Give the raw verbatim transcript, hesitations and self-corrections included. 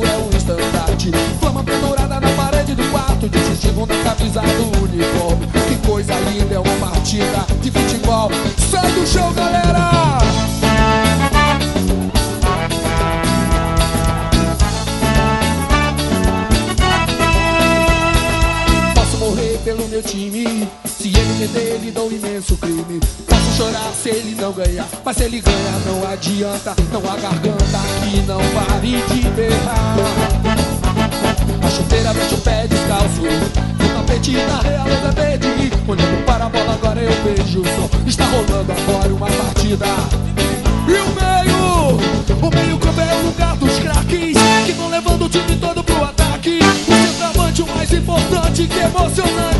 é um estandarte. Flama pendurada na parede do quarto, distintivo na camisa do uniforme. Que coisa linda, é uma partida de futebol. Sai do chão, galera! Posso morrer pelo meu time, se ele perder, ele dá um imenso crime. Posso chorar se ele não ganhar, mas se ele ganhar não adianta. Não há garganta que não pare de berrar. A chuteira veste o pé descalço, o tapete na realeza é verde. Olhando para a bola agora eu vejo o som. Está rolando agora uma partida. E o meio, o meio campo é o lugar dos craques, que vão levando o time todo pro ataque. O centroavante o mais importante, que emocionante.